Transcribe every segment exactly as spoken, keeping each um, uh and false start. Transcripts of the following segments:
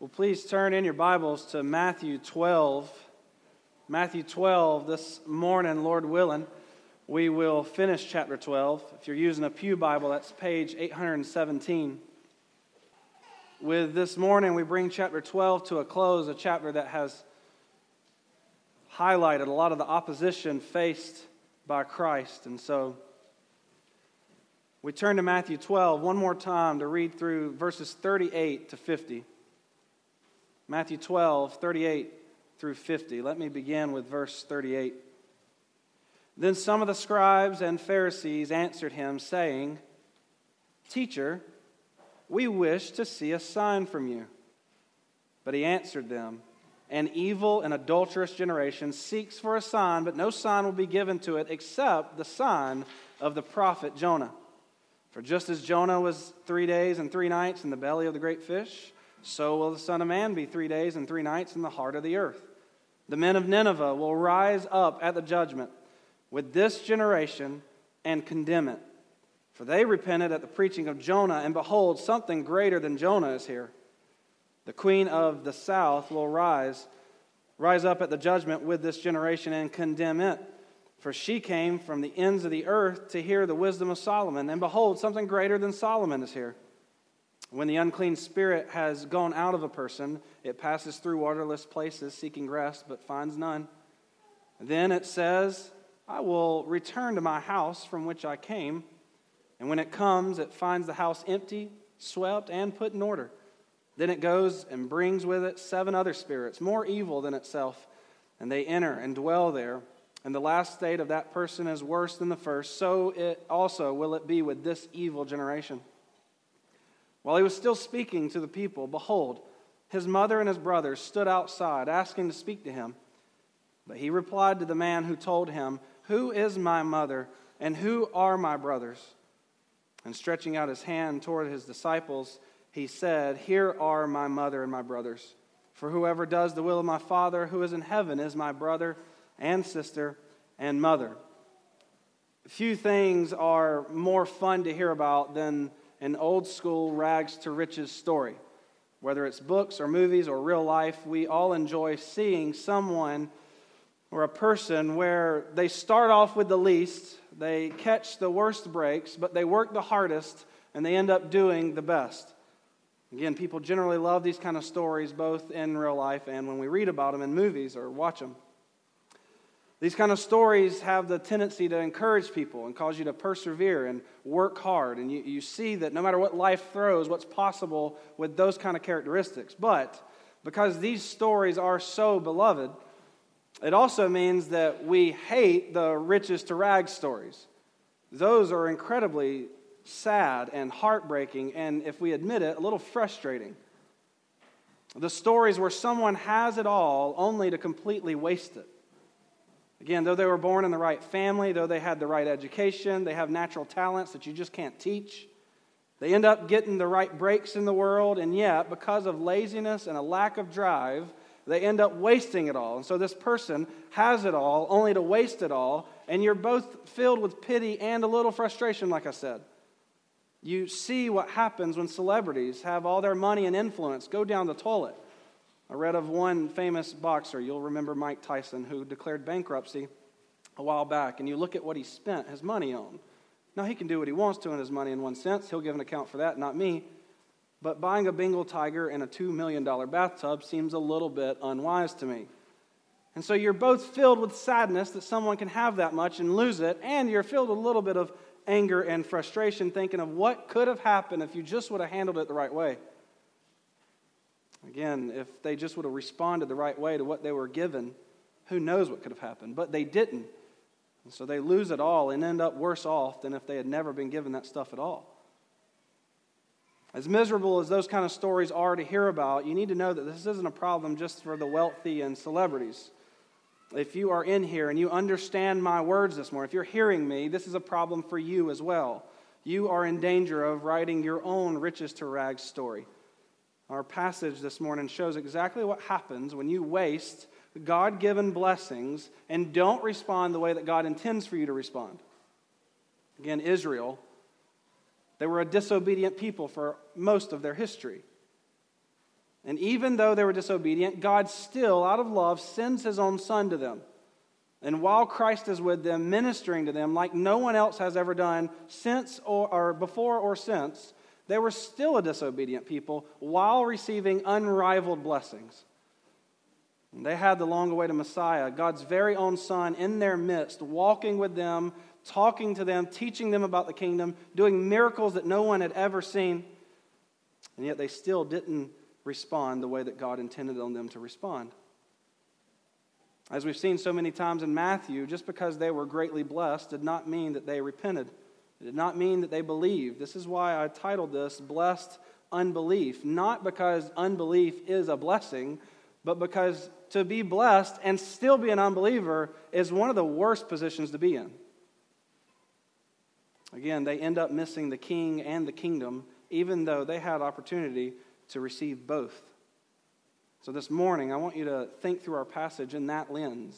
Well, please turn in your Bibles to Matthew twelve. Matthew twelve, this morning, Lord willing, we will finish chapter twelve. If you're using a Pew Bible, that's page eight hundred seventeen. With this morning, we bring chapter twelve to a close, a chapter that has highlighted a lot of the opposition faced by Christ. And so we turn to Matthew twelve one more time to read through verses thirty-eight to fifty. Matthew twelve, thirty-eight through fifty. Let me begin with verse thirty-eight. Then some of the scribes and Pharisees answered him, saying, "Teacher, we wish to see a sign from you." But he answered them, "An evil and adulterous generation seeks for a sign, but no sign will be given to it except the sign of the prophet Jonah. For just as Jonah was three days and three nights in the belly of the great fish, so will the Son of Man be three days and three nights in the heart of the earth. The men of Nineveh will rise up at the judgment with this generation and condemn it. For they repented at the preaching of Jonah, and behold, something greater than Jonah is here. The queen of the south will rise, rise up at the judgment with this generation and condemn it. For she came from the ends of the earth to hear the wisdom of Solomon, and behold, something greater than Solomon is here. When the unclean spirit has gone out of a person, it passes through waterless places, seeking rest, but finds none. Then it says, I will return to my house from which I came. And when it comes, it finds the house empty, swept, and put in order. Then it goes and brings with it seven other spirits, more evil than itself, and they enter and dwell there. And the last state of that person is worse than the first, so it also will it be with this evil generation." While he was still speaking to the people, behold, his mother and his brothers stood outside, asking to speak to him. But he replied to the man who told him, "Who is my mother, and who are my brothers?" And stretching out his hand toward his disciples, he said, "Here are my mother and my brothers. For whoever does the will of my Father who is in heaven is my brother and sister and mother." Few things are more fun to hear about than an old school rags to riches story. Whether it's books or movies or real life, we all enjoy seeing someone or a person where they start off with the least, they catch the worst breaks, but they work the hardest and they end up doing the best. Again, people generally love these kind of stories both in real life and when we read about them in movies or watch them. These kind of stories have the tendency to encourage people and cause you to persevere and work hard. And you, you see that no matter what life throws, what's possible with those kind of characteristics. But because these stories are so beloved, it also means that we hate the riches to rags stories. Those are incredibly sad and heartbreaking, and if we admit it, a little frustrating. The stories where someone has it all only to completely waste it. Again, though they were born in the right family, though they had the right education, they have natural talents that you just can't teach. They end up getting the right breaks in the world, and yet, because of laziness and a lack of drive, they end up wasting it all. And so this person has it all, only to waste it all, and you're both filled with pity and a little frustration, like I said. You see what happens when celebrities have all their money and influence go down the toilet. I read of one famous boxer, you'll remember Mike Tyson, who declared bankruptcy a while back, and you look at what he spent his money on. Now, he can do what he wants to in his money in one sense. He'll give an account for that, not me. But buying a Bengal tiger in a two million dollars bathtub seems a little bit unwise to me. And so you're both filled with sadness that someone can have that much and lose it, and you're filled with a little bit of anger and frustration thinking of what could have happened if you just would have handled it the right way. Again, if they just would have responded the right way to what they were given, who knows what could have happened. But they didn't. And so they lose it all and end up worse off than if they had never been given that stuff at all. As miserable as those kind of stories are to hear about, you need to know that this isn't a problem just for the wealthy and celebrities. If you are in here and you understand my words this morning, if you're hearing me, this is a problem for you as well. You are in danger of writing your own riches to rags story. Our passage this morning shows exactly what happens when you waste God-given blessings and don't respond the way that God intends for you to respond. Again, Israel, they were a disobedient people for most of their history. And even though they were disobedient, God still, out of love, sends his own Son to them. And while Christ is with them, ministering to them like no one else has ever done since or, or before or since, they were still a disobedient people while receiving unrivaled blessings. And they had the long-awaited Messiah, God's very own Son, in their midst, walking with them, talking to them, teaching them about the kingdom, doing miracles that no one had ever seen. And yet they still didn't respond the way that God intended on them to respond. As we've seen so many times in Matthew, just because they were greatly blessed did not mean that they repented. It did not mean that they believed. This is why I titled this, Blessed Unbelief. Not because unbelief is a blessing, but because to be blessed and still be an unbeliever is one of the worst positions to be in. Again, they end up missing the king and the kingdom, even though they had opportunity to receive both. So this morning, I want you to think through our passage in that lens.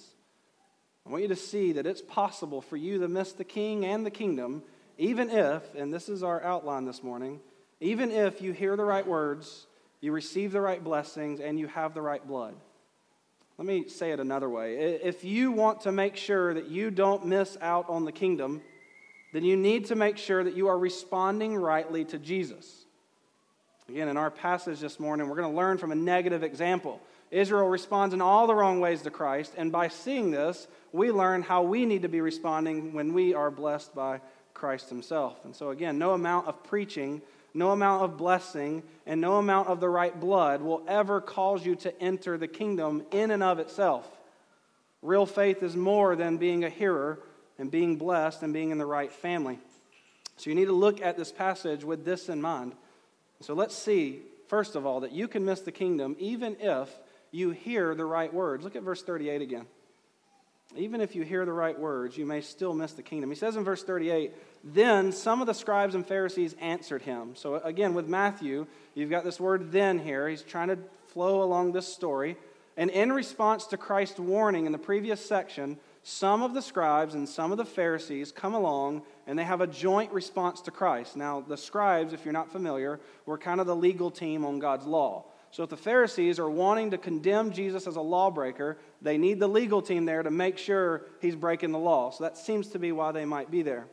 I want you to see that it's possible for you to miss the king and the kingdom, even if, and this is our outline this morning, even if you hear the right words, you receive the right blessings, and you have the right blood. Let me say it another way. If you want to make sure that you don't miss out on the kingdom, then you need to make sure that you are responding rightly to Jesus. Again, in our passage this morning, we're going to learn from a negative example. Israel responds in all the wrong ways to Christ, and by seeing this, we learn how we need to be responding when we are blessed by Christ himself. And so again, no amount of preaching, no amount of blessing, and no amount of the right blood will ever cause you to enter the kingdom in and of itself. Real faith is more than being a hearer and being blessed and being in the right family. So you need to look at this passage with this in mind. So let's see, first of all, that you can miss the kingdom even if you hear the right words. Look at verse thirty-eight again. Even if you hear the right words, you may still miss the kingdom. He says in verse thirty-eight, then some of the scribes and Pharisees answered him. So again, with Matthew, you've got this word then here. He's trying to flow along this story. And in response to Christ's warning in the previous section, some of the scribes and some of the Pharisees come along and they have a joint response to Christ. Now, the scribes, if you're not familiar, were kind of the legal team on God's law. So if the Pharisees are wanting to condemn Jesus as a lawbreaker, they need the legal team there to make sure he's breaking the law. So that seems to be why they might be there.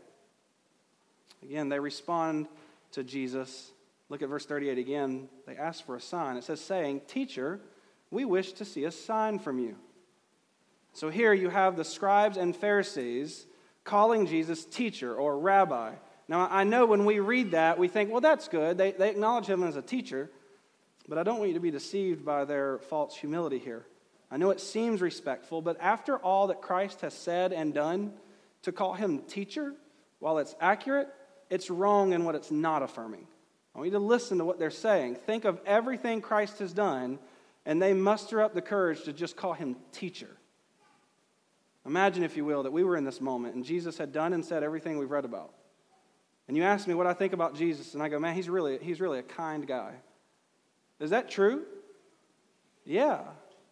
Again, they respond to Jesus. Look at verse thirty-eight again. They ask for a sign. It says, saying, "Teacher, we wish to see a sign from you." So here you have the scribes and Pharisees calling Jesus teacher or rabbi. Now, I know when we read that, we think, well, that's good. They, they acknowledge him as a teacher. But I don't want you to be deceived by their false humility here. I know it seems respectful, but after all that Christ has said and done, to call him teacher, while it's accurate, it's wrong in what it's not affirming. I want you to listen to what they're saying. Think of everything Christ has done, and they muster up the courage to just call him teacher. Imagine, if you will, that we were in this moment and Jesus had done and said everything we've read about. And you ask me what I think about Jesus, and I go, man, he's really, he's really a kind guy. Is that true? Yeah.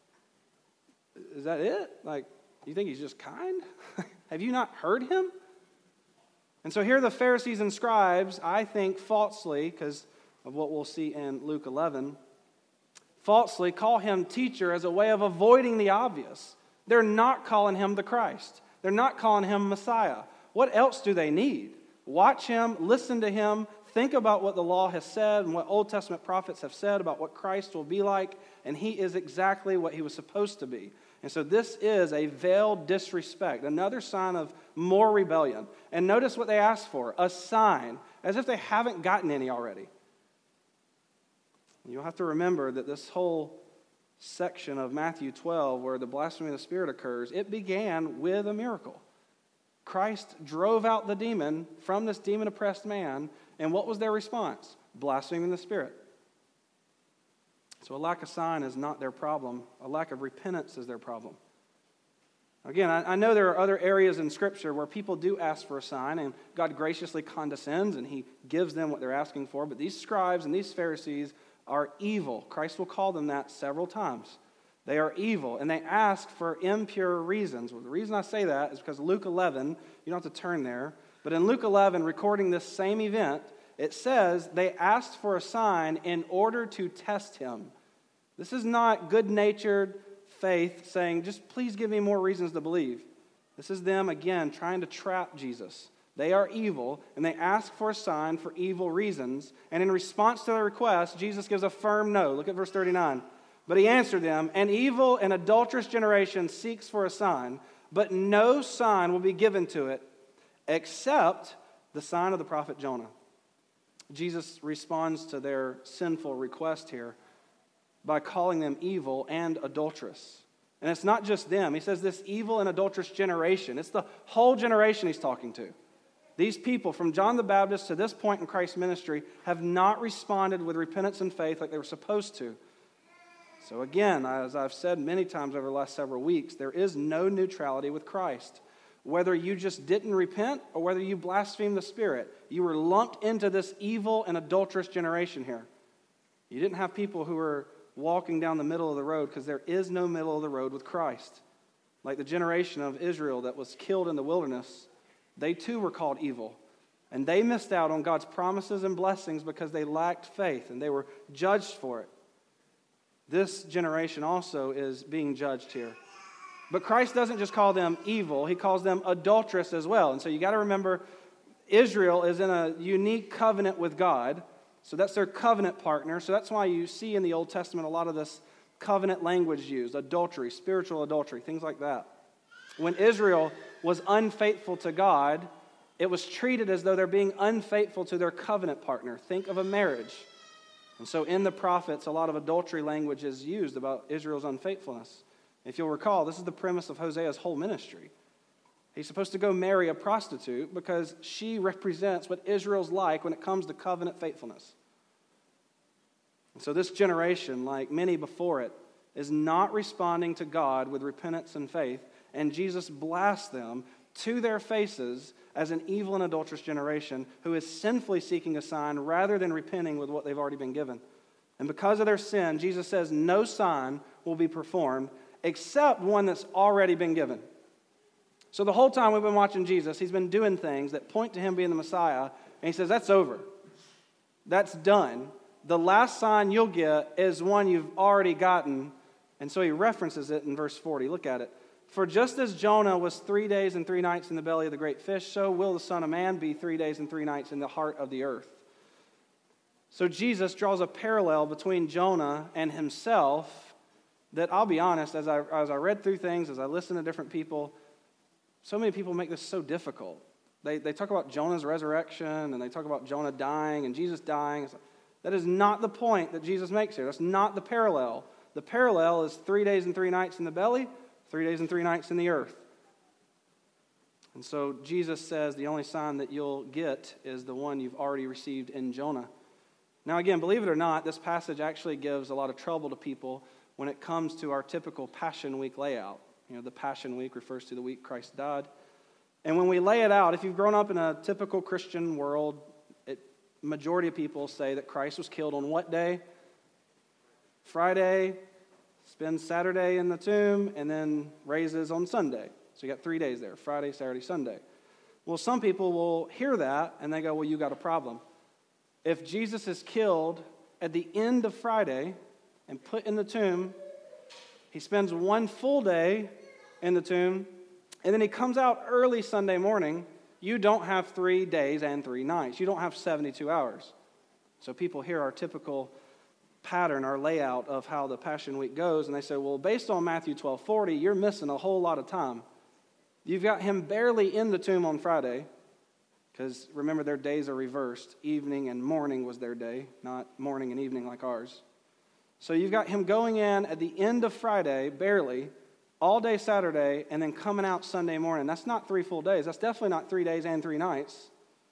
Is that it? Like, you think he's just kind? Have you not heard him? And so here the Pharisees and scribes, I think falsely, because of what we'll see in Luke eleven, falsely call him teacher as a way of avoiding the obvious. They're not calling him the Christ. They're not calling him Messiah. What else do they need? Watch him, listen to him, think about what the law has said and what Old Testament prophets have said about what Christ will be like, and he is exactly what he was supposed to be. And so this is a veiled disrespect, another sign of more rebellion. And notice what they ask for, a sign, as if they haven't gotten any already. You'll have to remember that this whole section of Matthew twelve, where the blasphemy of the Spirit occurs, it began with a miracle. Christ drove out the demon from this demon-oppressed man, and what was their response? Blaspheming the Spirit. So a lack of sign is not their problem. A lack of repentance is their problem. Again, I, I know there are other areas in Scripture where people do ask for a sign, and God graciously condescends, and he gives them what they're asking for, but these scribes and these Pharisees are evil. Christ will call them that several times. They are evil, and they ask for impure reasons. Well, the reason I say that is because Luke eleven, you don't have to turn there, but in Luke eleven, recording this same event, it says they asked for a sign in order to test him. This is not good-natured faith saying, just please give me more reasons to believe. This is them, again, trying to trap Jesus. They are evil, and they ask for a sign for evil reasons. And in response to their request, Jesus gives a firm no. Look at verse thirty-nine. But he answered them, an evil and adulterous generation seeks for a sign, but no sign will be given to it except the sign of the prophet Jonah. Jesus responds to their sinful request here by calling them evil and adulterous. And it's not just them. He says this evil and adulterous generation. It's the whole generation he's talking to. These people, from John the Baptist to this point in Christ's ministry, have not responded with repentance and faith like they were supposed to. So again, as I've said many times over the last several weeks, there is no neutrality with Christ. Whether you just didn't repent or whether you blaspheme the Spirit, you were lumped into this evil and adulterous generation here. You didn't have people who were walking down the middle of the road, because there is no middle of the road with Christ. Like the generation of Israel that was killed in the wilderness, they too were called evil. And they missed out on God's promises and blessings because they lacked faith, and they were judged for it. This generation also is being judged here. But Christ doesn't just call them evil, he calls them adulterous as well. And so you got to remember, Israel is in a unique covenant with God. So that's their covenant partner. So that's why you see in the Old Testament a lot of this covenant language used, adultery, spiritual adultery, things like that. When Israel was unfaithful to God, it was treated as though they're being unfaithful to their covenant partner. Think of a marriage. And so in the prophets, a lot of adultery language is used about Israel's unfaithfulness. If you'll recall, this is the premise of Hosea's whole ministry. He's supposed to go marry a prostitute because she represents what Israel's like when it comes to covenant faithfulness. And so this generation, like many before it, is not responding to God with repentance and faith, and Jesus blasts them to their faces as an evil and adulterous generation who is sinfully seeking a sign rather than repenting with what they've already been given. And because of their sin, Jesus says no sign will be performed except one that's already been given. So the whole time we've been watching Jesus, he's been doing things that point to him being the Messiah, and he says, that's over. That's done. The last sign you'll get is one you've already gotten. And so he references it in verse forty. Look at it. For just as Jonah was three days and three nights in the belly of the great fish, so will the Son of Man be three days and three nights in the heart of the earth. So Jesus draws a parallel between Jonah and himself that, I'll be honest, as I, as I read through things, as I listen to different people, so many people make this so difficult. They, they talk about Jonah's resurrection, and they talk about Jonah dying and Jesus dying. That is not the point that Jesus makes here. That's not the parallel. The parallel is three days and three nights in the belly, three days and three nights in the earth. And so Jesus says the only sign that you'll get is the one you've already received in Jonah. Now again, believe it or not, this passage actually gives a lot of trouble to people when it comes to our typical Passion Week layout. You know, the Passion Week refers to the week Christ died. And when we lay it out, if you've grown up in a typical Christian world, it, majority of people say that Christ was killed on what day? Friday, spends Saturday in the tomb, and then raises on Sunday. So you got three days there, Friday, Saturday, Sunday. Well, some people will hear that, and they go, well, you got a problem. If Jesus is killed at the end of Friday and put in the tomb, he spends one full day in the tomb, and then he comes out early Sunday morning, you don't have three days and three nights. You don't have seventy-two hours. So people hear our typical pattern, our layout of how the Passion Week goes, and they say, well, based on Matthew twelve forty, you're missing a whole lot of time. You've got him barely in the tomb on Friday, because remember, their days are reversed. Evening and morning was their day, not morning and evening like ours. So you've got him going in at the end of Friday, barely, all day Saturday, and then coming out Sunday morning. That's not three full days. That's definitely not three days and three nights.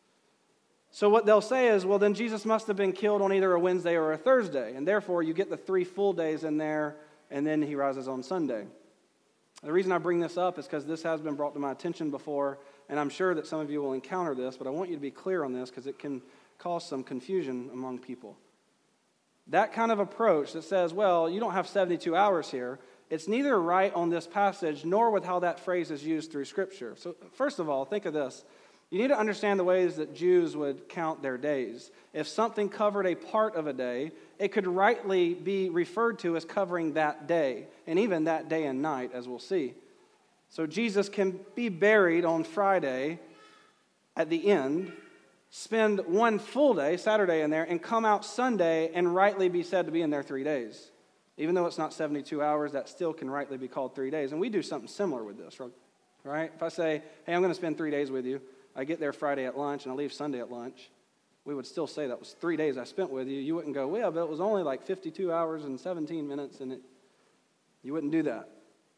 So what they'll say is, well, then Jesus must have been killed on either a Wednesday or a Thursday, and therefore you get the three full days in there, and then he rises on Sunday. The reason I bring this up is because this has been brought to my attention before, and I'm sure that some of you will encounter this, but I want you to be clear on this because it can cause some confusion among people. That kind of approach that says, well, you don't have seventy-two hours here, it's neither right on this passage nor with how that phrase is used through Scripture. So first of all, think of this. You need to understand the ways that Jews would count their days. If something covered a part of a day, it could rightly be referred to as covering that day, and even that day and night, as we'll see. So Jesus can be buried on Friday at the end, spend one full day, Saturday, in there, and come out Sunday and rightly be said to be in there three days. Even though it's not seventy-two hours, that still can rightly be called three days. And we do something similar with this, right? If I say, hey, I'm going to spend three days with you, I get there Friday at lunch and I leave Sunday at lunch, we would still say that was three days I spent with you. You wouldn't go, well, but it was only like fifty-two hours and seventeen minutes, and it, you wouldn't do that.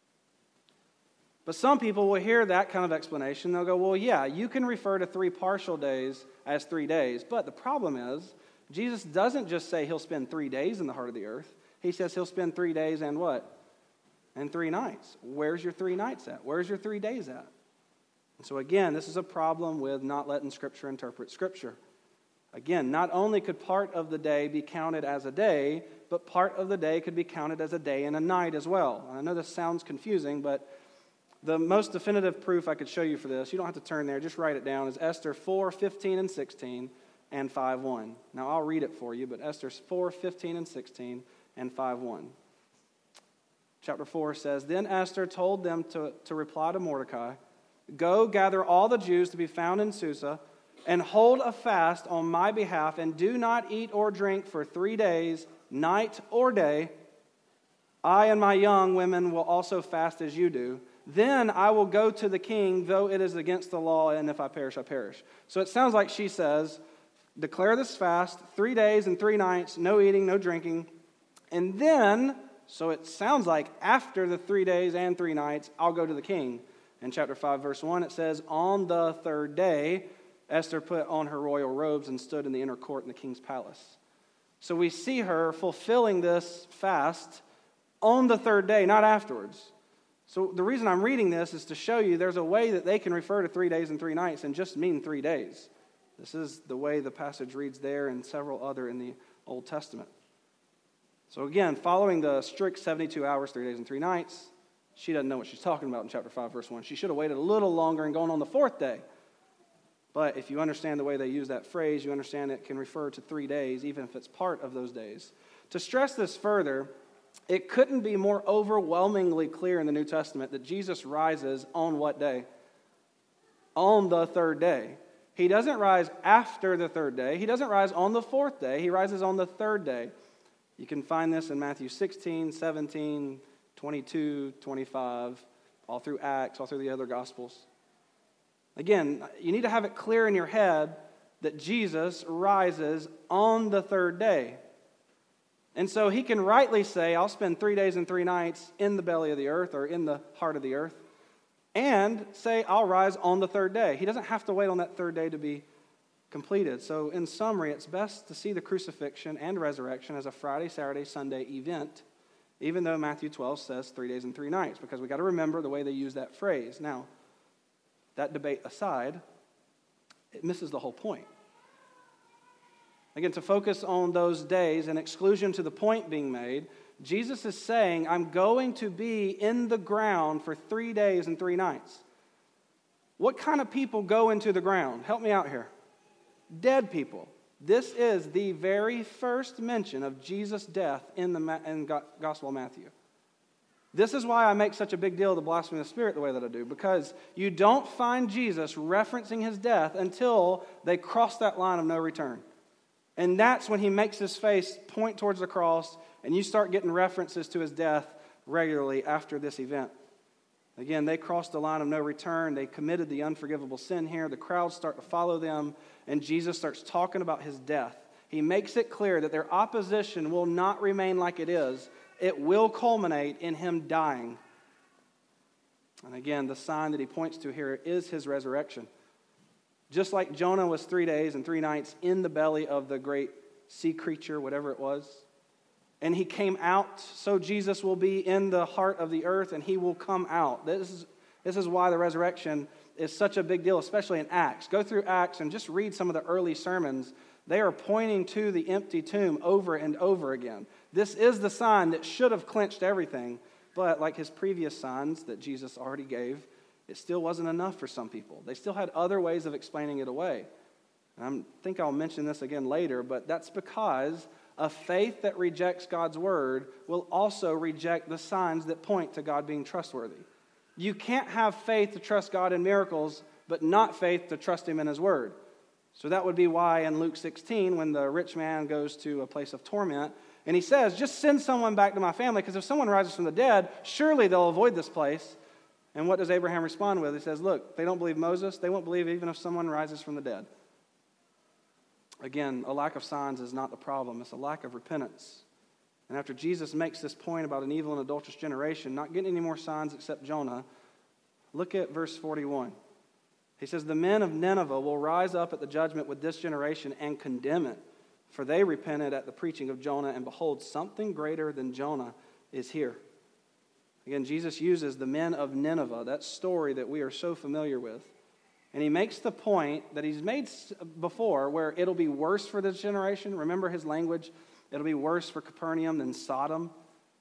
But some people will hear that kind of explanation. They'll go, well, yeah, you can refer to three partial days as three days. But the problem is, Jesus doesn't just say he'll spend three days in the heart of the earth. He says he'll spend three days and what? And three nights. Where's your three nights at? Where's your three days at? And so again, this is a problem with not letting Scripture interpret Scripture. Again, not only could part of the day be counted as a day, but part of the day could be counted as a day and a night as well. And I know this sounds confusing, but the most definitive proof I could show you for this, you don't have to turn there, just write it down, is Esther four, fifteen, and sixteen, and five, one. Now, I'll read it for you, but Esther four, fifteen, and sixteen, and five, one. Chapter four says, Then Esther told them to, to reply to Mordecai, Go, gather all the Jews to be found in Susa, and hold a fast on my behalf, and do not eat or drink for three days, night or day. I and my young women will also fast as you do. Then I will go to the king, though it is against the law, and if I perish, I perish. So it sounds like she says, declare this fast, three days and three nights, no eating, no drinking. And then, so it sounds like after the three days and three nights, I'll go to the king. In chapter five, verse one, it says, On the third day, Esther put on her royal robes and stood in the inner court in the king's palace. So we see her fulfilling this fast on the third day, not afterwards. So the reason I'm reading this is to show you there's a way that they can refer to three days and three nights and just mean three days. This is the way the passage reads there and several other in the Old Testament. So again, following the strict seventy-two hours, three days and three nights, she doesn't know what she's talking about in chapter five, verse one. She should have waited a little longer and gone on the fourth day. But if you understand the way they use that phrase, you understand it can refer to three days, even if it's part of those days. To stress this further, it couldn't be more overwhelmingly clear in the New Testament that Jesus rises on what day? On the third day. He doesn't rise after the third day. He doesn't rise on the fourth day. He rises on the third day. You can find this in Matthew sixteen, seventeen, twenty-two, twenty-five, all through Acts, all through the other Gospels. Again, you need to have it clear in your head that Jesus rises on the third day. And so he can rightly say, I'll spend three days and three nights in the belly of the earth or in the heart of the earth, and say, I'll rise on the third day. He doesn't have to wait on that third day to be completed. So in summary, it's best to see the crucifixion and resurrection as a Friday, Saturday, Sunday event, even though Matthew twelve says three days and three nights, because we got to remember the way they use that phrase. Now, that debate aside, it misses the whole point. Again, to focus on those days and exclusion to the point being made, Jesus is saying, I'm going to be in the ground for three days and three nights. What kind of people go into the ground? Help me out here. Dead people. This is the very first mention of Jesus' death in the in Gospel of Matthew. This is why I make such a big deal of the blasphemy of the Spirit the way that I do, because you don't find Jesus referencing his death until they cross that line of no return. And that's when he makes his face point towards the cross, and you start getting references to his death regularly after this event. Again, they crossed the line of no return. They committed the unforgivable sin here. The crowds start to follow them, and Jesus starts talking about his death. He makes it clear that their opposition will not remain like it is. It will culminate in him dying. And again, the sign that he points to here is his resurrection. Just like Jonah was three days and three nights in the belly of the great sea creature, whatever it was, and he came out, so Jesus will be in the heart of the earth and he will come out. This is, this is why the resurrection is such a big deal, especially in Acts. Go through Acts and just read some of the early sermons. They are pointing to the empty tomb over and over again. This is the sign that should have clinched everything, but like his previous signs that Jesus already gave, it still wasn't enough for some people. They still had other ways of explaining it away. And I think I'll mention this again later, but that's because a faith that rejects God's word will also reject the signs that point to God being trustworthy. You can't have faith to trust God in miracles, but not faith to trust him in his word. So that would be why in Luke sixteen, when the rich man goes to a place of torment, and he says, just send someone back to my family, because if someone rises from the dead, surely they'll avoid this place. And what does Abraham respond with? He says, look, they don't believe Moses, they won't believe even if someone rises from the dead. Again, a lack of signs is not the problem. It's a lack of repentance. And after Jesus makes this point about an evil and adulterous generation not getting any more signs except Jonah, look at verse forty-one. He says, the men of Nineveh will rise up at the judgment with this generation and condemn it, for they repented at the preaching of Jonah, and behold, something greater than Jonah is here. Again, Jesus uses the men of Nineveh, that story that we are so familiar with. And he makes the point that he's made before, where it'll be worse for this generation. Remember his language? It'll be worse for Capernaum than Sodom.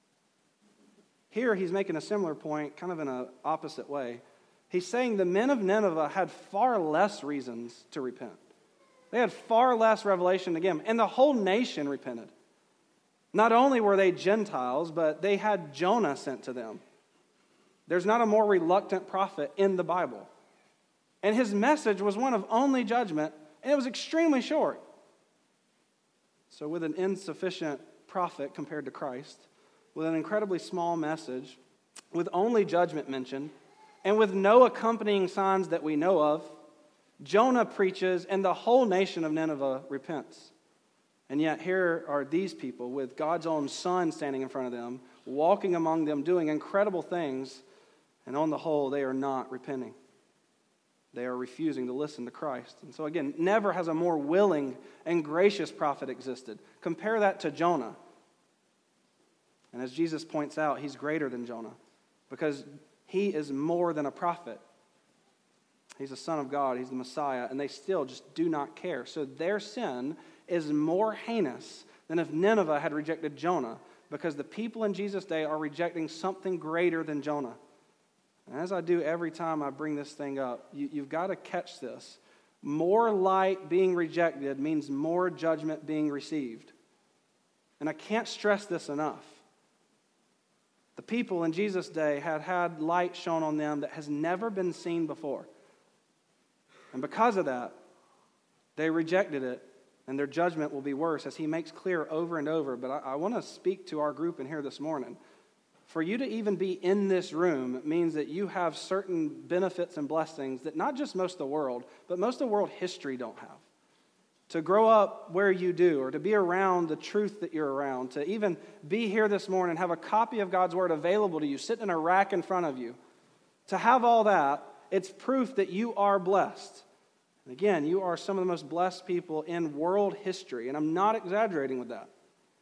Here he's making a similar point, kind of in an opposite way. He's saying the men of Nineveh had far less reasons to repent. They had far less revelation again, and the whole nation repented. Not only were they Gentiles, but they had Jonah sent to them. There's not a more reluctant prophet in the Bible. And his message was one of only judgment, and it was extremely short. So with an insufficient prophet compared to Christ, with an incredibly small message, with only judgment mentioned, and with no accompanying signs that we know of, Jonah preaches, and the whole nation of Nineveh repents. And yet here are these people with God's own Son standing in front of them, walking among them, doing incredible things, and on the whole, they are not repenting. They are refusing to listen to Christ. And so again, never has a more willing and gracious prophet existed. Compare that to Jonah. And as Jesus points out, he's greater than Jonah, because he is more than a prophet. He's the Son of God. He's the Messiah. And they still just do not care. So their sin is more heinous than if Nineveh had rejected Jonah, because the people in Jesus' day are rejecting something greater than Jonah. And as I do every time I bring this thing up, you, you've got to catch this. More light being rejected means more judgment being received. And I can't stress this enough. The people in Jesus' day had had light shone on them that has never been seen before. And because of that, they rejected it, and their judgment will be worse, as he makes clear over and over. But I, I want to speak to our group in here this morning. For you to even be in this room means that you have certain benefits and blessings that not just most of the world, but most of world history don't have. To grow up where you do, or to be around the truth that you're around, to even be here this morning, have a copy of God's Word available to you, sitting in a rack in front of you. To have all that, it's proof that you are blessed. And again, you are some of the most blessed people in world history, and I'm not exaggerating with that.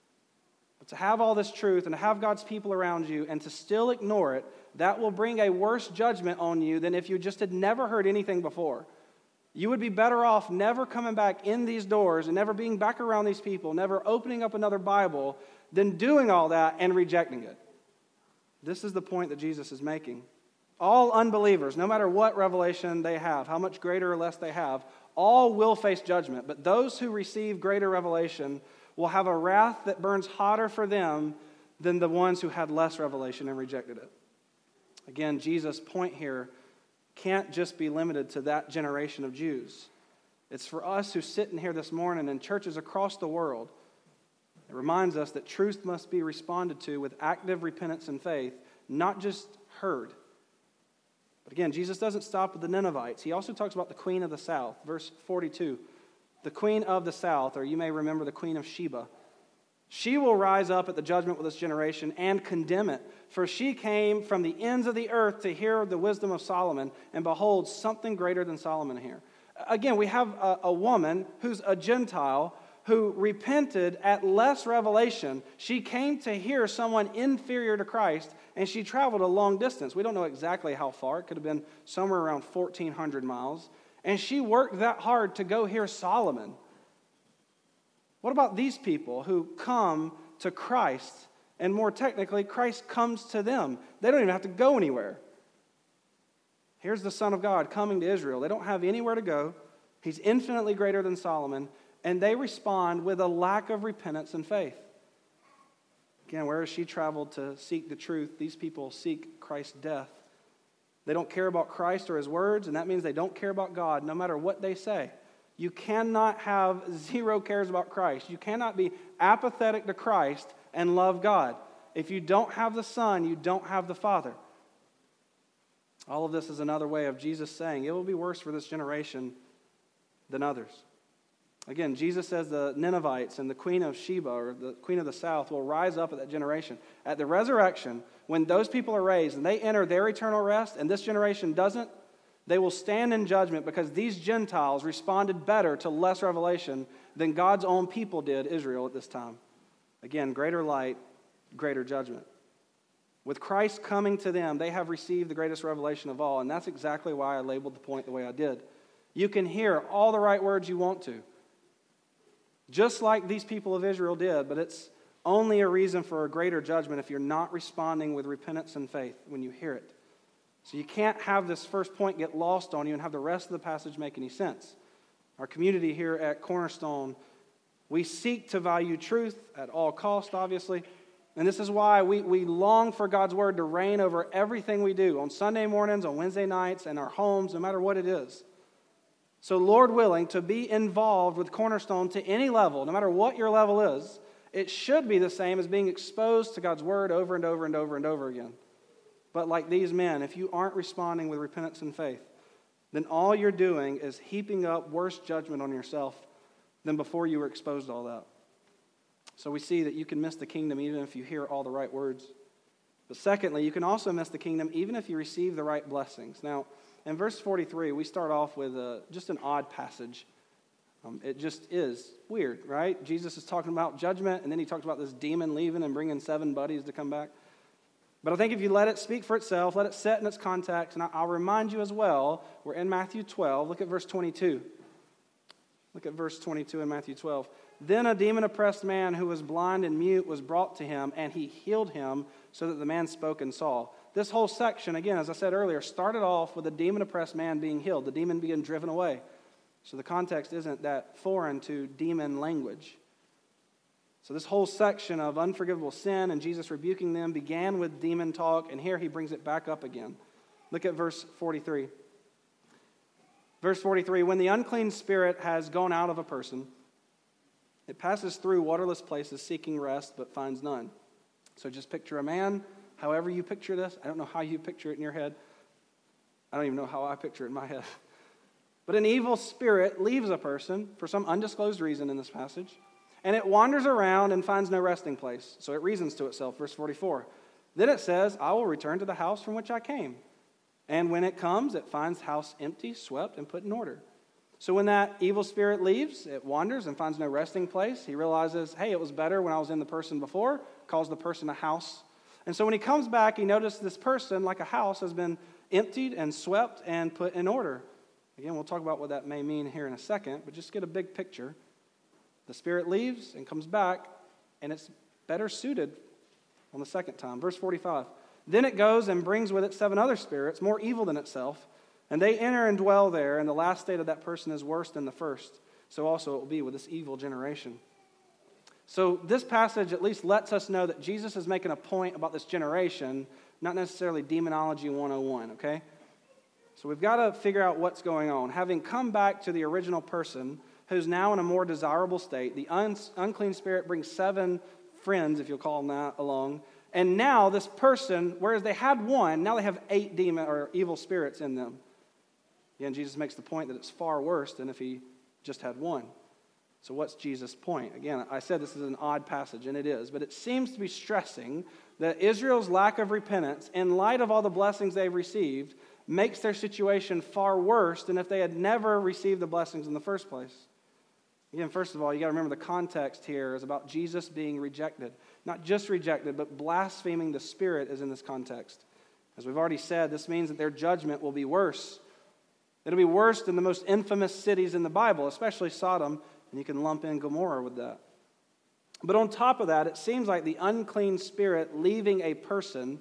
But to have all this truth and to have God's people around you and to still ignore it, that will bring a worse judgment on you than if you just had never heard anything before. You would be better off never coming back in these doors and never being back around these people, never opening up another Bible, than doing all that and rejecting it. This is the point that Jesus is making. All unbelievers, no matter what revelation they have, how much greater or less they have, all will face judgment. But those who receive greater revelation will have a wrath that burns hotter for them than the ones who had less revelation and rejected it. Again, Jesus' point here can't just be limited to that generation of Jews. It's for us who sit in here this morning in churches across the world. It reminds us that truth must be responded to with active repentance and faith, not just heard. But again, Jesus doesn't stop with the Ninevites. He also talks about the queen of the south. Verse forty-two, the queen of the south, or you may remember the queen of Sheba. She will rise up at the judgment with this generation and condemn it. For she came from the ends of the earth to hear the wisdom of Solomon, and behold, something greater than Solomon here. Again, we have a, a woman who's a Gentile who repented at less revelation. She came to hear someone inferior to Christ, and she traveled a long distance. We don't know exactly how far. It could have been somewhere around fourteen hundred miles. And she worked that hard to go hear Solomon. What about these people who come to Christ, and more technically, Christ comes to them? They don't even have to go anywhere. Here's the Son of God coming to Israel. They don't have anywhere to go. He's infinitely greater than Solomon. And they respond with a lack of repentance and faith. Again, whereas she traveled to seek the truth, these people seek Christ's death. They don't care about Christ or his words, and that means they don't care about God, no matter what they say. You cannot have zero cares about Christ. You cannot be apathetic to Christ and love God. If you don't have the Son, you don't have the Father. All of this is another way of Jesus saying it will be worse for this generation than others. Again, Jesus says the Ninevites and the queen of Sheba, or the queen of the south, will rise up at that generation. At the resurrection, when those people are raised and they enter their eternal rest and this generation doesn't, they will stand in judgment because these Gentiles responded better to less revelation than God's own people did Israel at this time. Again, greater light, greater judgment. With Christ coming to them, they have received the greatest revelation of all, and that's exactly why I labeled the point the way I did. You can hear all the right words you want to, just like these people of Israel did, but it's only a reason for a greater judgment if you're not responding with repentance and faith when you hear it. So you can't have this first point get lost on you and have the rest of the passage make any sense. Our community here at Cornerstone, we seek to value truth at all cost, obviously, and this is why we, we long for God's word to reign over everything we do on Sunday mornings, on Wednesday nights, in our homes, no matter what it is. So Lord willing, to be involved with Cornerstone to any level, no matter what your level is, it should be the same as being exposed to God's word over and over and over and over again. But like these men, if you aren't responding with repentance and faith, then all you're doing is heaping up worse judgment on yourself than before you were exposed to all that. So we see that you can miss the kingdom even if you hear all the right words. But secondly, you can also miss the kingdom even if you receive the right blessings. Now, in verse forty-three, we start off with a, just an odd passage. Um, it just is weird, right? Jesus is talking about judgment, and then he talks about this demon leaving and bringing seven buddies to come back. But I think if you let it speak for itself, let it set in its context, and I'll remind you as well, we're in Matthew twelve. Look at verse twenty-two. Look at verse twenty-two in Matthew twelve. Then a demon-oppressed man who was blind and mute was brought to him, and he healed him so that the man spoke and saw. This whole section, again, as I said earlier, started off with a demon-oppressed man being healed, the demon being driven away. So the context isn't that foreign to demon language. So this whole section of unforgivable sin and Jesus rebuking them began with demon talk, and here he brings it back up again. Look at verse forty-three. Verse forty-three, when the unclean spirit has gone out of a person, it passes through waterless places seeking rest, but finds none. So just picture a man, however you picture this. I don't know how you picture it in your head. I don't even know how I picture it in my head. But an evil spirit leaves a person for some undisclosed reason in this passage, and it wanders around and finds no resting place. So it reasons to itself, verse forty-four. Then it says, I will return to the house from which I came. And when it comes, it finds the house empty, swept, and put in order. So when that evil spirit leaves, it wanders and finds no resting place. He realizes, hey, it was better when I was in the person before, calls the person a house. And so when he comes back, he notices this person, like a house, has been emptied and swept and put in order. Again, we'll talk about what that may mean here in a second, but just get a big picture. The spirit leaves and comes back, and it's better suited on the second time. Verse forty-five. Then it goes and brings with it seven other spirits, more evil than itself, and they enter and dwell there, and the last state of that person is worse than the first. So also it will be with this evil generation. So this passage at least lets us know that Jesus is making a point about this generation, not necessarily demonology one oh one, okay? So we've got to figure out what's going on. Having come back to the original person, who's now in a more desirable state, the un- unclean spirit brings seven friends, if you'll call them that, along. And now this person, whereas they had one, now they have eight demon or evil spirits in them. Again, Jesus makes the point that it's far worse than if he just had one. So what's Jesus' point? Again, I said this is an odd passage, and it is, but it seems to be stressing that Israel's lack of repentance, in light of all the blessings they've received, makes their situation far worse than if they had never received the blessings in the first place. Again, first of all, you got to remember the context here is about Jesus being rejected. Not just rejected, but blaspheming the Spirit is in this context. As we've already said, this means that their judgment will be worse. It'll be worse than the most infamous cities in the Bible, especially Sodom, and you can lump in Gomorrah with that. But on top of that, it seems like the unclean spirit leaving a person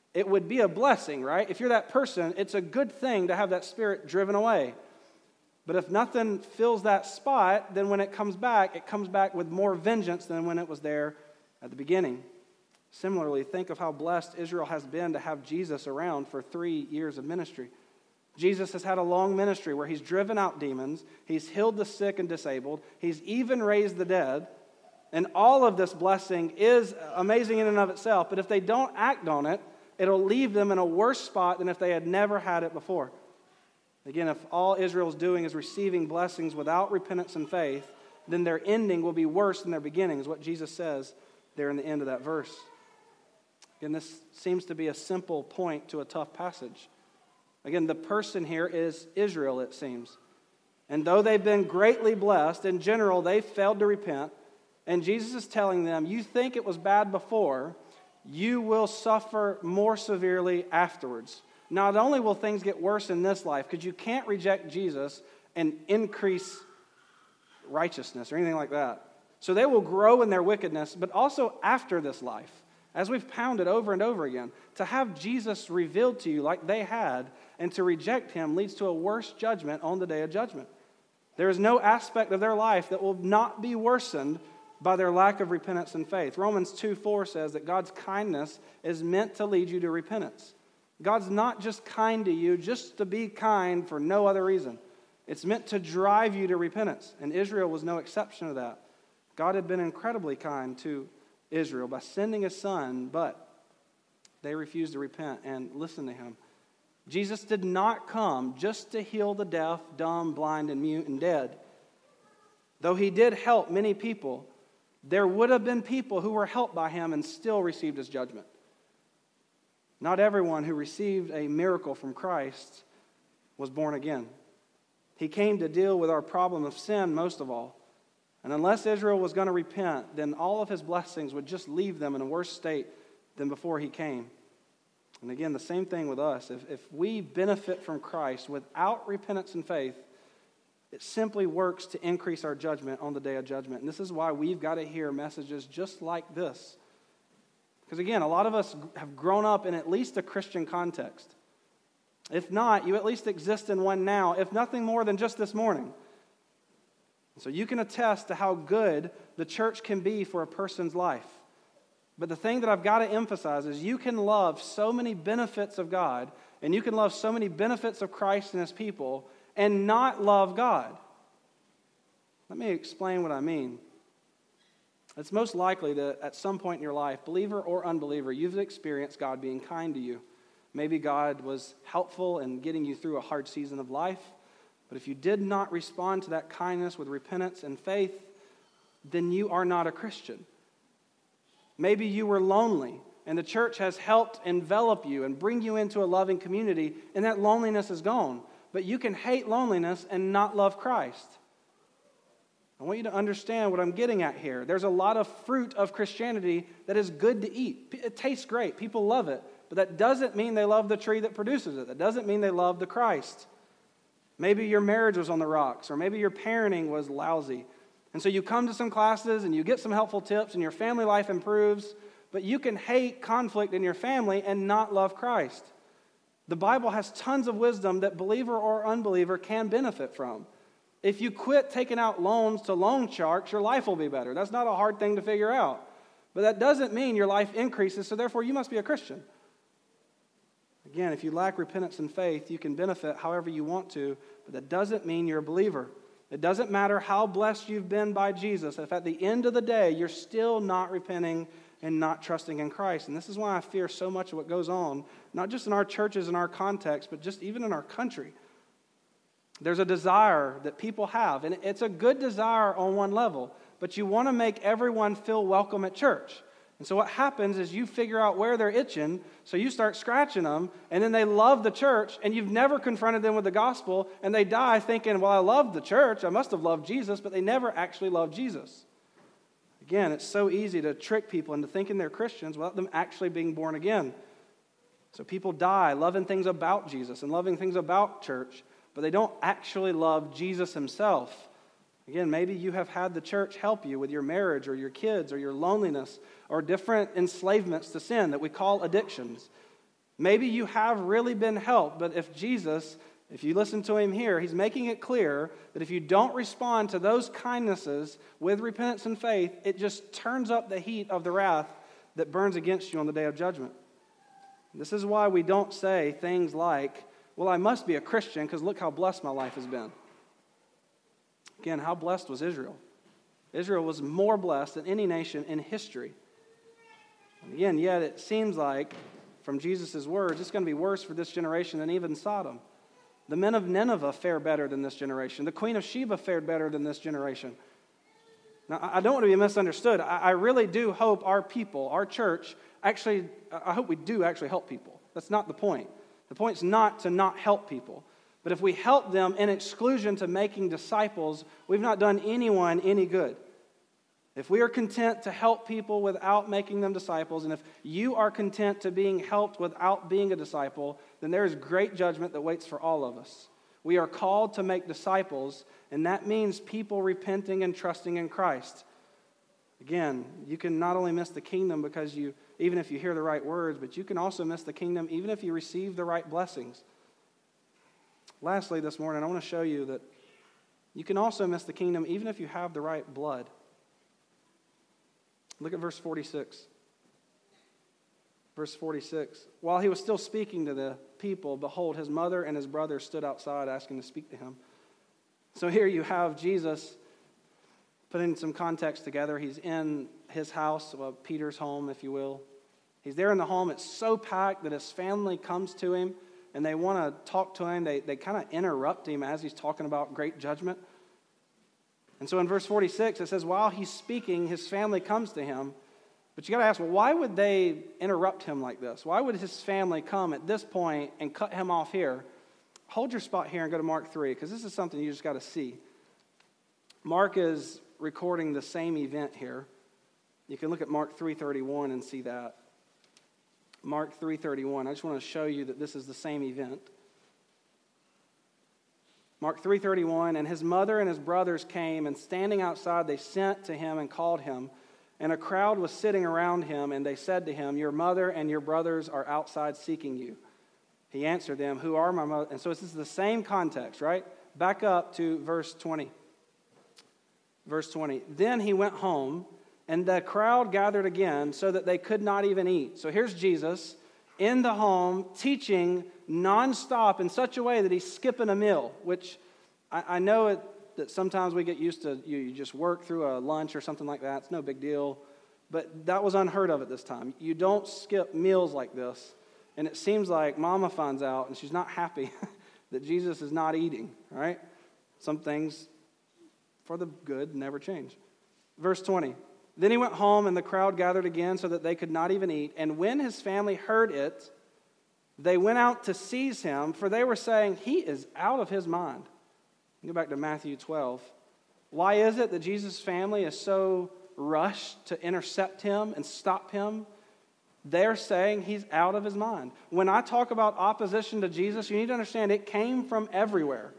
it would be a blessing, right? If you're that person, it's a good thing to have that spirit driven away. But if nothing fills that spot, then when it comes back, it comes back with more vengeance than when it was there at the beginning. Similarly, think of how blessed Israel has been to have Jesus around for three years of ministry. Jesus has had a long ministry where he's driven out demons, he's healed the sick and disabled, he's even raised the dead, and all of this blessing is amazing in and of itself, but if they don't act on it, it'll leave them in a worse spot than if they had never had it before. Again, if all Israel's doing is receiving blessings without repentance and faith, then their ending will be worse than their beginning, is what Jesus says there in the end of that verse. Again, this seems to be a simple point to a tough passage. Again, the person here is Israel, it seems. And though they've been greatly blessed, in general, they failed to repent. And Jesus is telling them, you think it was bad before, you will suffer more severely afterwards. Not only will things get worse in this life, because you can't reject Jesus and increase righteousness or anything like that. So they will grow in their wickedness, but also after this life, as we've pounded over and over again, to have Jesus revealed to you like they had and to reject him leads to a worse judgment on the day of judgment. There is no aspect of their life that will not be worsened by their lack of repentance and faith. Romans two four says that God's kindness is meant to lead you to repentance. God's not just kind to you just to be kind for no other reason. It's meant to drive you to repentance, and Israel was no exception to that. God had been incredibly kind to Israel by sending his son, but they refused to repent and listen to him. Jesus did not come just to heal the deaf, dumb, blind, and mute and dead. Though he did help many people, there would have been people who were helped by him and still received his judgment. Not everyone who received a miracle from Christ was born again. He came to deal with our problem of sin most of all. And unless Israel was going to repent, then all of his blessings would just leave them in a worse state than before he came. And again, the same thing with us. If, if we benefit from Christ without repentance and faith, it simply works to increase our judgment on the day of judgment. And this is why we've got to hear messages just like this. Because again, a lot of us have grown up in at least a Christian context. If not, you at least exist in one now, if nothing more than just this morning. So you can attest to how good the church can be for a person's life. But the thing that I've got to emphasize is you can love so many benefits of God, and you can love so many benefits of Christ and his people, and not love God. Let me explain what I mean. It's most likely that at some point in your life, believer or unbeliever, you've experienced God being kind to you. Maybe God was helpful in getting you through a hard season of life. But if you did not respond to that kindness with repentance and faith, then you are not a Christian. Maybe you were lonely, and the church has helped envelop you and bring you into a loving community, and that loneliness is gone. But you can hate loneliness and not love Christ. I want you to understand what I'm getting at here. There's a lot of fruit of Christianity that is good to eat. It tastes great. People love it. But that doesn't mean they love the tree that produces it. That doesn't mean they love the Christ. Maybe your marriage was on the rocks, or maybe your parenting was lousy. And so you come to some classes and you get some helpful tips and your family life improves, but you can hate conflict in your family and not love Christ. The Bible has tons of wisdom that believer or unbeliever can benefit from. If you quit taking out loans to loan sharks, your life will be better. That's not a hard thing to figure out. But that doesn't mean your life increases, so therefore you must be a Christian. Again, if you lack repentance and faith, you can benefit however you want to, but that doesn't mean you're a believer. It doesn't matter how blessed you've been by Jesus. If at the end of the day, you're still not repenting and not trusting in Christ. And this is why I fear so much of what goes on, not just in our churches and our context, but just even in our country. There's a desire that people have, and it's a good desire on one level, but you want to make everyone feel welcome at church. And so what happens is you figure out where they're itching, so you start scratching them, and then they love the church, and you've never confronted them with the gospel, and they die thinking, well, I love the church, I must have loved Jesus, but they never actually loved Jesus. Again, it's so easy to trick people into thinking they're Christians without them actually being born again. So people die loving things about Jesus and loving things about church, but they don't actually love Jesus himself. Again, maybe you have had the church help you with your marriage or your kids or your loneliness or different enslavements to sin that we call addictions. Maybe you have really been helped, but if Jesus, if you listen to him here, he's making it clear that if you don't respond to those kindnesses with repentance and faith, it just turns up the heat of the wrath that burns against you on the day of judgment. This is why we don't say things like, well, I must be a Christian because look how blessed my life has been. Again, how blessed was Israel? Israel was more blessed than any nation in history. And again, yet it seems like, from Jesus' words, it's going to be worse for this generation than even Sodom. The men of Nineveh fare better than this generation. The Queen of Sheba fared better than this generation. Now, I don't want to be misunderstood. I really do hope our people, our church, actually, I hope we do actually help people. That's not the point. The point's not to not help people. But if we help them in exclusion to making disciples, we've not done anyone any good. If we are content to help people without making them disciples, and if you are content to being helped without being a disciple, then there is great judgment that waits for all of us. We are called to make disciples, and that means people repenting and trusting in Christ. Again, you can not only miss the kingdom because you, even if you hear the right words, but you can also miss the kingdom even if you receive the right blessings. Lastly, this morning, I want to show you that you can also miss the kingdom even if you have the right blood. Look at verse forty-six. Verse forty-six. While he was still speaking to the people, behold, his mother and his brother stood outside asking to speak to him. So here you have Jesus putting some context together. He's in his house, well, Peter's home, if you will. He's there in the home. It's so packed that his family comes to him and they want to talk to him. They, they kind of interrupt him as he's talking about great judgment. And so in verse forty-six, it says, while he's speaking, his family comes to him. But you got to ask, well, why would they interrupt him like this? Why would his family come at this point and cut him off here? Hold your spot here and go to Mark three, because this is something you just got to see. Mark is recording the same event here. You can look at Mark three thirty-one and see that. Mark three thirty-one. I just want to show you that this is the same event. Mark three thirty-one, and his mother and his brothers came, and standing outside they sent to him and called him. And a crowd was sitting around him, and they said to him, your mother and your brothers are outside seeking you. He answered them, who are my mother? And so this is the same context, right? Back up to verse twenty. Verse twenty. Then he went home, and the crowd gathered again so that they could not even eat. So here's Jesus in the home teaching nonstop in such a way that he's skipping a meal, which I, I know it, that sometimes we get used to, you, you just work through a lunch or something like that. It's no big deal. But that was unheard of at this time. You don't skip meals like this. And it seems like Mama finds out and she's not happy that Jesus is not eating, right? Some things for the good never change. Verse twenty. Then he went home, and the crowd gathered again so that they could not even eat. And when his family heard it, they went out to seize him, for they were saying, he is out of his mind. Go back to Matthew twelve. Why is it that Jesus' family is so rushed to intercept him and stop him? They're saying he's out of his mind. When I talk about opposition to Jesus, you need to understand it came from everywhere.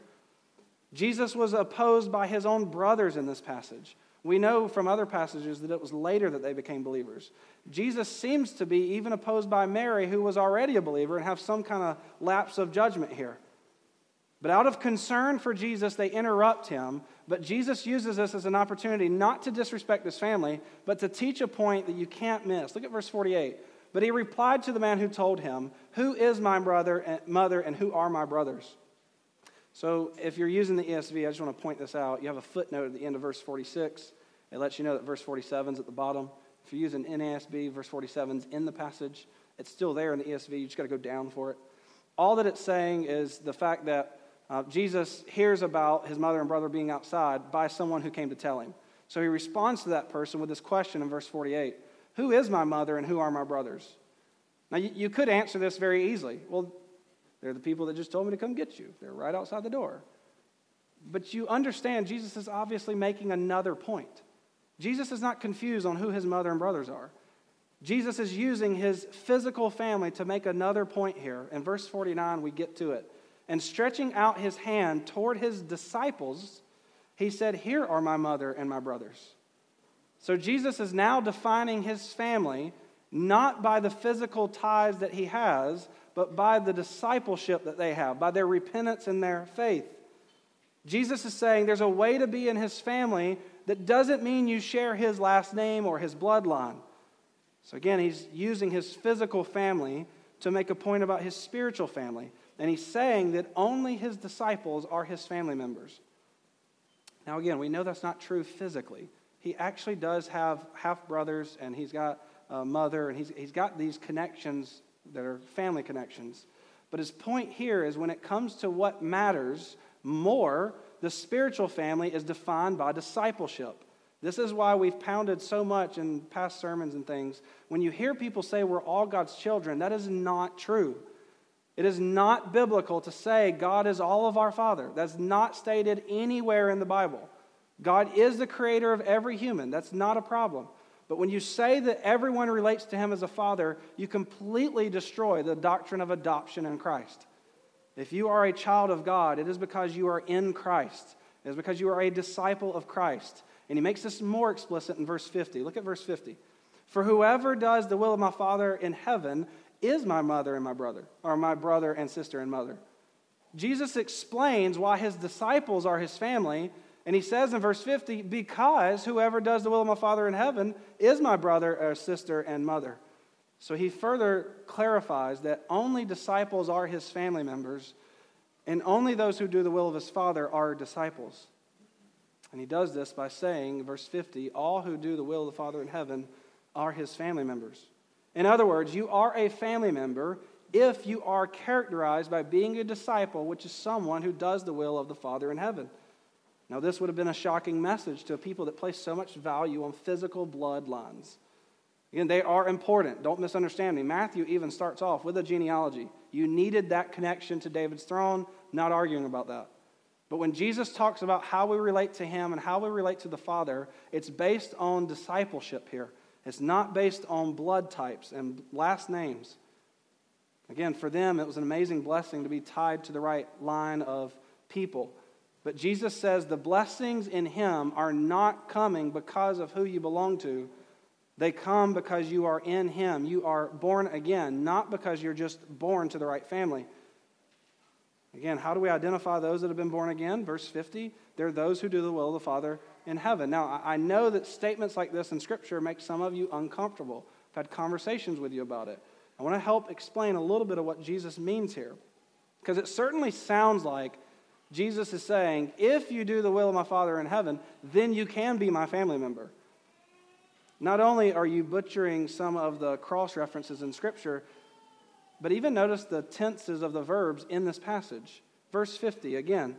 Jesus was opposed by his own brothers in this passage. We know from other passages that it was later that they became believers. Jesus seems to be even opposed by Mary, who was already a believer, and have some kind of lapse of judgment here. But out of concern for Jesus, they interrupt him. But Jesus uses this as an opportunity not to disrespect his family, but to teach a point that you can't miss. Look at verse forty-eight. But he replied to the man who told him, who is my brother and mother, and who are my brothers? So if you're using the E S V, I just want to point this out. You have a footnote at the end of verse forty-six. It lets you know that verse forty-seven is at the bottom. If you're using N A S B, verse forty-seven is in the passage. It's still there in the E S V. You just got to go down for it. All that it's saying is the fact that uh, Jesus hears about his mother and brother being outside by someone who came to tell him. So he responds to that person with this question in verse forty-eight. Who is my mother and who are my brothers? Now, you, you could answer this very easily. Well, they're the people that just told me to come get you. They're right outside the door. But you understand Jesus is obviously making another point. Jesus is not confused on who his mother and brothers are. Jesus is using his physical family to make another point here. In verse forty-nine, we get to it. And stretching out his hand toward his disciples, he said, here are my mother and my brothers. So Jesus is now defining his family not by the physical ties that he has, but by the discipleship that they have, by their repentance and their faith. Jesus is saying there's a way to be in his family that doesn't mean you share his last name or his bloodline. So again, he's using his physical family to make a point about his spiritual family. And he's saying that only his disciples are his family members. Now again, we know that's not true physically. He actually does have half-brothers, and he's got a mother, and he's, he's got these connections that are family connections. But his point here is when it comes to what matters more, the spiritual family is defined by discipleship. This is why we've pounded so much in past sermons and things. When you hear people say we're all God's children, that is not true. It is not biblical to say God is all of our Father. That's not stated anywhere in the Bible. God is the creator of every human. That's not a problem. But when you say that everyone relates to him as a father, you completely destroy the doctrine of adoption in Christ. If you are a child of God, it is because you are in Christ. It is because you are a disciple of Christ. And he makes this more explicit in verse fifty. Look at verse fifty. For whoever does the will of my Father in heaven is my mother and my brother, or my brother and sister and mother. Jesus explains why his disciples are his family, and he says in verse fifty, because whoever does the will of my Father in heaven is my brother or sister and mother. So he further clarifies that only disciples are his family members, and only those who do the will of his Father are disciples. And he does this by saying, verse fifty, all who do the will of the Father in heaven are his family members. In other words, you are a family member if you are characterized by being a disciple, which is someone who does the will of the Father in heaven. Now, this would have been a shocking message to people that place so much value on physical bloodlines. Again, they are important. Don't misunderstand me. Matthew even starts off with a genealogy. You needed that connection to David's throne, not arguing about that. But when Jesus talks about how we relate to him and how we relate to the Father, it's based on discipleship here. It's not based on blood types and last names. Again, for them, it was an amazing blessing to be tied to the right line of people. But Jesus says the blessings in him are not coming because of who you belong to. They come because you are in him. You are born again, not because you're just born to the right family. Again, how do we identify those that have been born again? Verse fifty, they're those who do the will of the Father in heaven. Now, I know that statements like this in Scripture make some of you uncomfortable. I've had conversations with you about it. I want to help explain a little bit of what Jesus means here. Because it certainly sounds like Jesus is saying, if you do the will of my Father in heaven, then you can be my family member. Not only are you butchering some of the cross references in Scripture, but even notice the tenses of the verbs in this passage. Verse fifty, again.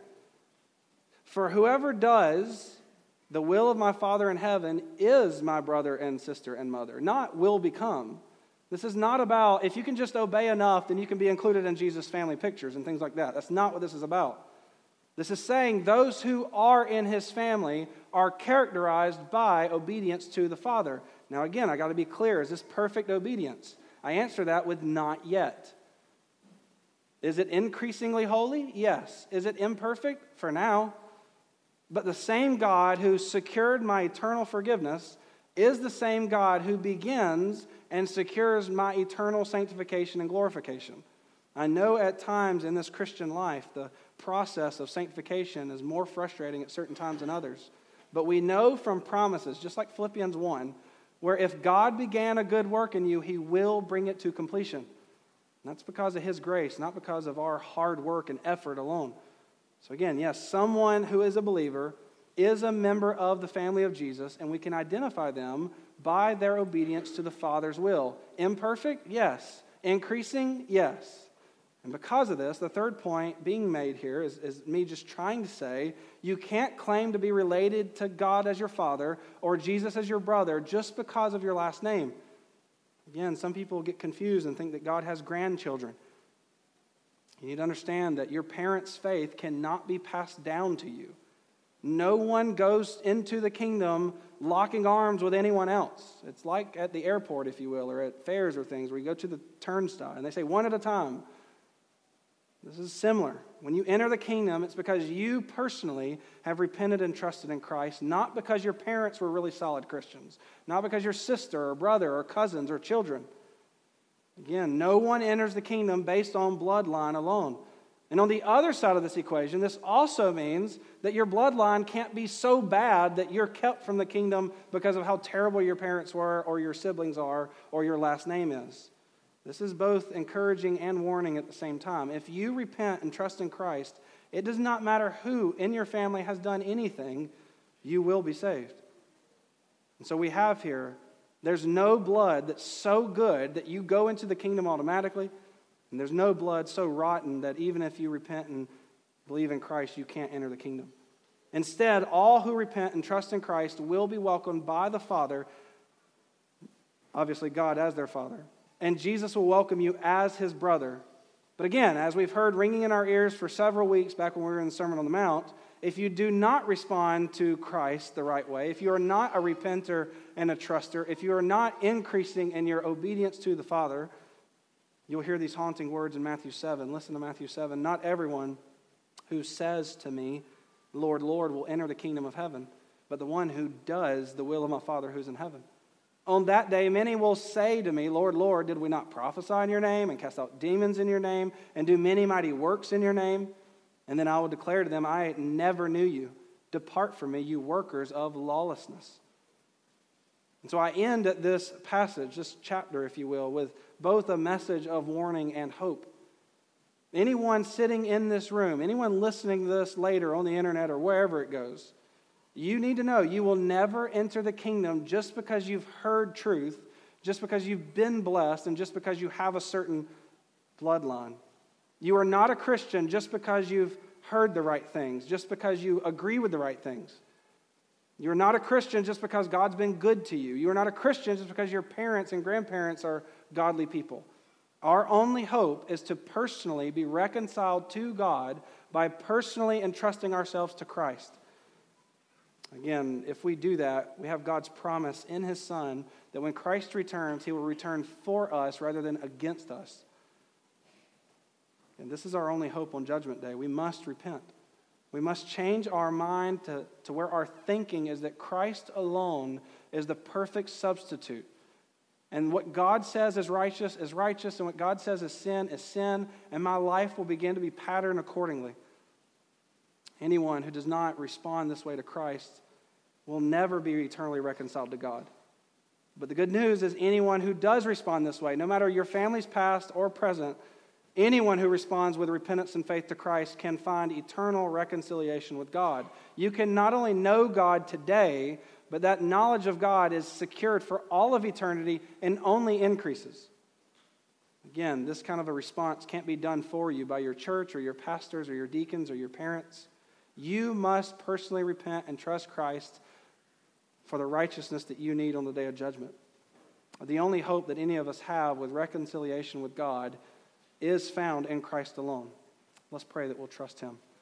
For whoever does the will of my Father in heaven is my brother and sister and mother, not will become. This is not about, if you can just obey enough, then you can be included in Jesus' family pictures and things like that. That's not what this is about. This is saying those who are in his family are characterized by obedience to the Father. Now again, I got to be clear. Is this perfect obedience? I answer that with not yet. Is it increasingly holy? Yes. Is it imperfect? For now. But the same God who secured my eternal forgiveness is the same God who begins and secures my eternal sanctification and glorification. I know at times in this Christian life, the process of sanctification is more frustrating at certain times than others. But we know from promises, just like Philippians one, where if God began a good work in you, he will bring it to completion. And that's because of his grace, not because of our hard work and effort alone. So again, yes, someone who is a believer is a member of the family of Jesus, and we can identify them by their obedience to the Father's will. Imperfect? Yes. Increasing? Yes. And because of this, the third point being made here is, is me just trying to say, you can't claim to be related to God as your father or Jesus as your brother just because of your last name. Again, some people get confused and think that God has grandchildren. You need to understand that your parents' faith cannot be passed down to you. No one goes into the kingdom locking arms with anyone else. It's like at the airport, if you will, or at fairs or things where you go to the turnstile and they say one at a time. This is similar. When you enter the kingdom, it's because you personally have repented and trusted in Christ, not because your parents were really solid Christians, not because your sister or brother or cousins or children. Again, no one enters the kingdom based on bloodline alone. And on the other side of this equation, this also means that your bloodline can't be so bad that you're kept from the kingdom because of how terrible your parents were or your siblings are or your last name is. This is both encouraging and warning at the same time. If you repent and trust in Christ, it does not matter who in your family has done anything, you will be saved. And so we have here, there's no blood that's so good that you go into the kingdom automatically, and there's no blood so rotten that even if you repent and believe in Christ, you can't enter the kingdom. Instead, all who repent and trust in Christ will be welcomed by the Father, obviously God as their Father, and Jesus will welcome you as his brother. But again, as we've heard ringing in our ears for several weeks back when we were in the Sermon on the Mount, if you do not respond to Christ the right way, if you are not a repenter and a truster, if you are not increasing in your obedience to the Father, you'll hear these haunting words in Matthew seven. Listen to Matthew seven. Not everyone who says to me, Lord, Lord, will enter the kingdom of heaven, but the one who does the will of my Father who's in heaven. On that day, many will say to me, Lord, Lord, did we not prophesy in your name and cast out demons in your name and do many mighty works in your name? And then I will declare to them, I never knew you. Depart from me, you workers of lawlessness. And so I end at this passage, this chapter, if you will, with both a message of warning and hope. Anyone sitting in this room, anyone listening to this later on the internet or wherever it goes, you need to know you will never enter the kingdom just because you've heard truth, just because you've been blessed, and just because you have a certain bloodline. You are not a Christian just because you've heard the right things, just because you agree with the right things. You're not a Christian just because God's been good to you. You're not a Christian just because your parents and grandparents are godly people. Our only hope is to personally be reconciled to God by personally entrusting ourselves to Christ. Again, if we do that, we have God's promise in his Son that when Christ returns, he will return for us rather than against us. And this is our only hope on Judgment Day. We must repent. We must change our mind to, to where our thinking is that Christ alone is the perfect substitute. And what God says is righteous is righteous, and what God says is sin is sin, and my life will begin to be patterned accordingly. Anyone who does not respond this way to Christ will never be eternally reconciled to God. But the good news is anyone who does respond this way, no matter your family's past or present, anyone who responds with repentance and faith to Christ can find eternal reconciliation with God. You can not only know God today, but that knowledge of God is secured for all of eternity and only increases. Again, this kind of a response can't be done for you by your church or your pastors or your deacons or your parents. You must personally repent and trust Christ for the righteousness that you need on the day of judgment. The only hope that any of us have with reconciliation with God is found in Christ alone. Let's pray that we'll trust him.